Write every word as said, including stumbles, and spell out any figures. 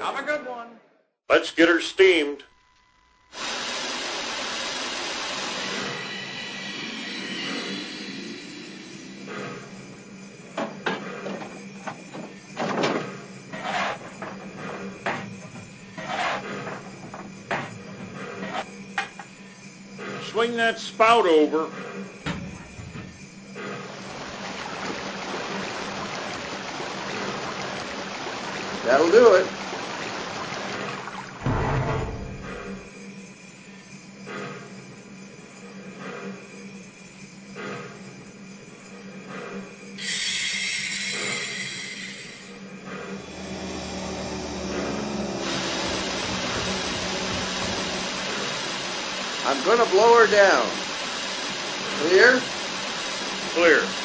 Have a good one. Let's get her steamed. Swing that spout over. That'll do it. I'm going to blow her down. Clear? Clear.